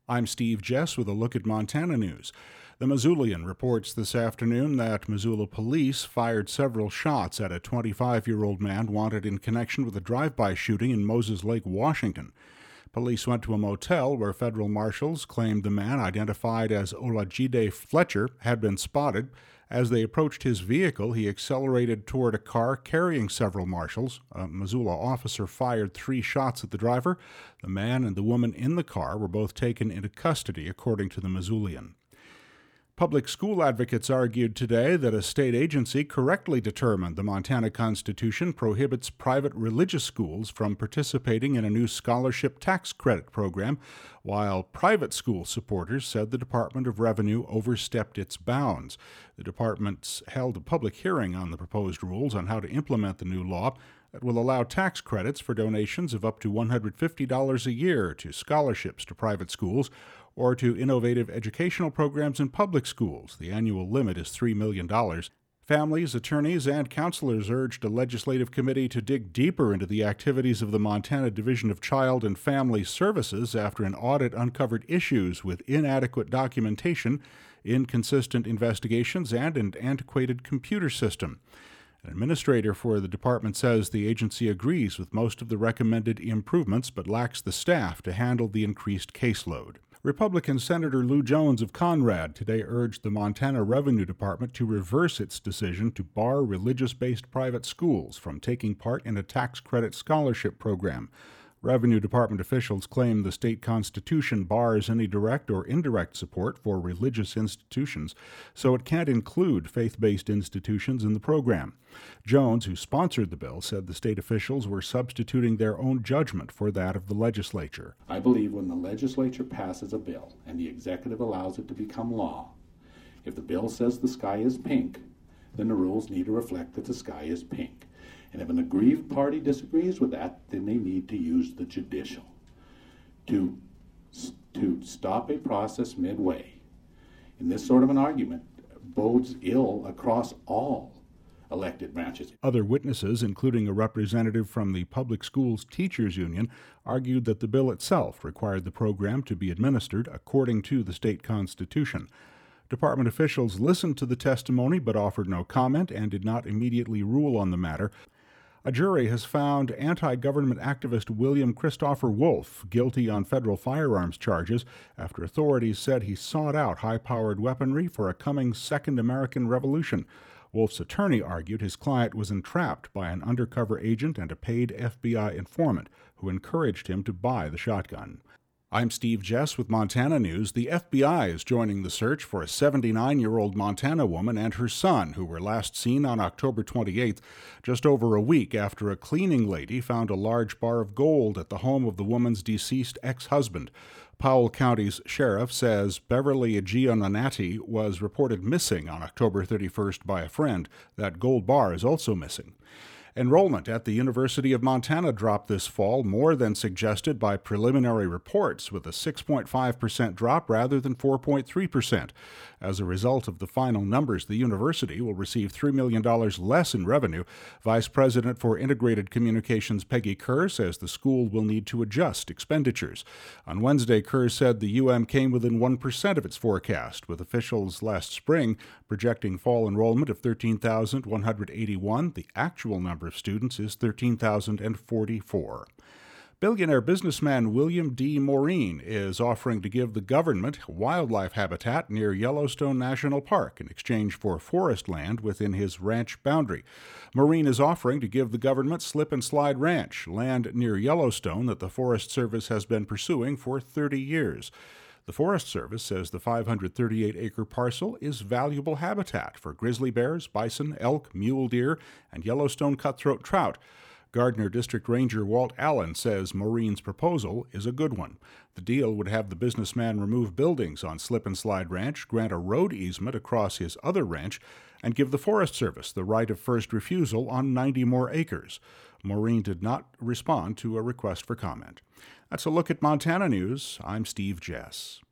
I'm Steve Jess with a look at Montana news. The Missoulian reports this afternoon that Missoula police fired several shots at a 25-year-old man wanted in connection with a drive-by shooting in Moses Lake, Washington. Police went to a motel where federal marshals claimed the man, identified as Olajide Fletcher, had been spotted. As they approached his vehicle, he accelerated toward a car carrying several marshals. A Missoula officer fired 3 shots at the driver. The man and the woman in the car were both taken into custody, according to the Missoulian. Public school advocates argued today that a state agency correctly determined the Montana Constitution prohibits private religious schools from participating in a new scholarship tax credit program, while private school supporters said the Department of Revenue overstepped its bounds. The department held a public hearing on the proposed rules on how to implement the new law that will allow tax credits for donations of up to $150 a year to scholarships to private schools or to innovative educational programs in public schools. The annual limit is $3 million. Families, attorneys, and counselors urged a legislative committee to dig deeper into the activities of the Montana Division of Child and Family Services after an audit uncovered issues with inadequate documentation, inconsistent investigations, and an antiquated computer system. An administrator for the department says the agency agrees with most of the recommended improvements but lacks the staff to handle the increased caseload. Republican Senator Lou Jones of Conrad today urged the Montana Revenue Department to reverse its decision to bar religious-based private schools from taking part in a tax credit scholarship program. Revenue Department officials claim the state constitution bars any direct or indirect support for religious institutions, so it can't include faith-based institutions in the program. Jones, who sponsored the bill, said the state officials were substituting their own judgment for that of the legislature. I believe when the legislature passes a bill and the executive allows it to become law, if the bill says the sky is pink, then the rules need to reflect that the sky is pink. And if an aggrieved party disagrees with that, then they need to use the judicial to stop a process midway. And this sort of an argument bodes ill across all elected branches. Other witnesses, including a representative from the Public Schools Teachers Union, argued that the bill itself required the program to be administered according to the state constitution. Department officials listened to the testimony but offered no comment and did not immediately rule on the matter. A jury has found anti-government activist William Christopher Wolf guilty on federal firearms charges after authorities said he sought out high-powered weaponry for a coming Second American Revolution. Wolf's attorney argued his client was entrapped by an undercover agent and a paid FBI informant who encouraged him to buy the shotgun. I'm Steve Jess with Montana News. The FBI is joining the search for a 79-year-old Montana woman and her son, who were last seen on October 28th, just over a week after a cleaning lady found a large bar of gold at the home of the woman's deceased ex-husband. Powell County's sheriff says Beverly Giannonati was reported missing on October 31st by a friend. That gold bar is also missing. Enrollment at the University of Montana dropped this fall, more than suggested by preliminary reports, with a 6.5% drop rather than 4.3%. As a result of the final numbers, the university will receive $3 million less in revenue. Vice President for Integrated Communications Peggy Kerr says the school will need to adjust expenditures. On Wednesday, Kerr said the UM came within 1% of its forecast, with officials last spring projecting fall enrollment of 13,181. The actual number of students is 13,044. Billionaire businessman William D. Maureen is offering to give the government wildlife habitat near Yellowstone National Park in exchange for forest land within his ranch boundary. Maureen is offering to give the government Slip and Slide Ranch, land near Yellowstone that the Forest Service has been pursuing for 30 years. The Forest Service says the 538-acre parcel is valuable habitat for grizzly bears, bison, elk, mule deer, and Yellowstone cutthroat trout. Gardner District Ranger Walt Allen says Maureen's proposal is a good one. The deal would have the businessman remove buildings on Slip and Slide Ranch, grant a road easement across his other ranch, and give the Forest Service the right of first refusal on 90 more acres. Maureen did not respond to a request for comment. That's a look at Montana News. I'm Steve Jess.